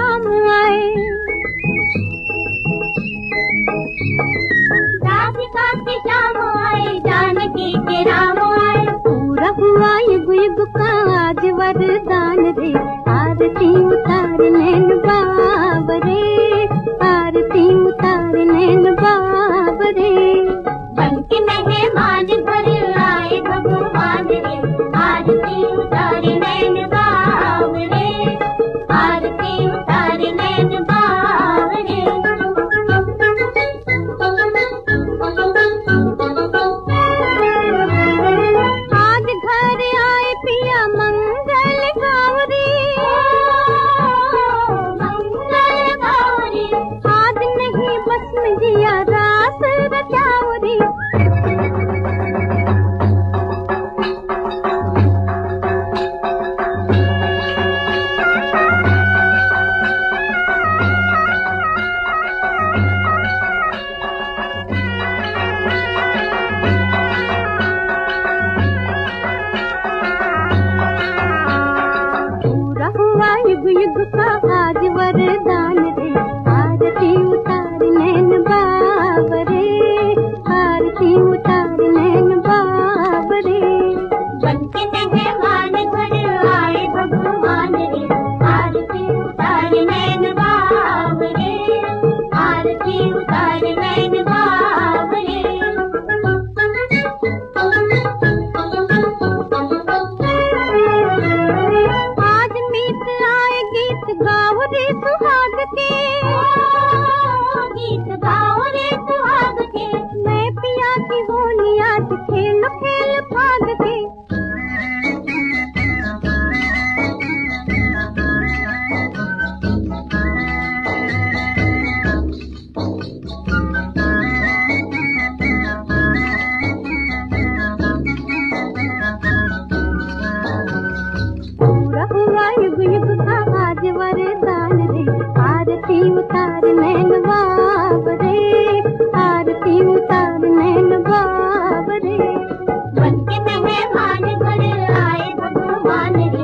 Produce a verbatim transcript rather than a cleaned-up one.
शाम आए, राधिका की शाम आए, जानकी के राम आए। पूरा हुआ युग युग का आज वरदान रे, आरती उतार नैन बाबरे, आरती उतार नैन बाबरे। बन के मेहमान घर आए भगवान रे, आरती उतार नैन बाबरे, आरती उतार नैन बाबरे। आज घर आए पिया मंगल गौरी, मंगल गौरी। आज नहीं बस में जिया रास रचावरी। पूरा हुआ युग युग का आज वरदान रे, आरती उतार नैन बाबरे, आरती उतार नैन बाबरे। बन के मेहमान घर आए भगवान रे, आरती उतार नैन बाबरे, आरती उतार नैन बाबरे। आज मीत आए गीत गाओ रे सुहाग के, गीत गाओ रे सुहाग के। मैं पिया की होली आज खेल खेल भाग के। पूरा हुआ युग युग का आज वरदान रे, आरती उतार नैन बाबरे, आरती उतार नैन बाबरे। बन के मेहमान घर आए भगवान रे,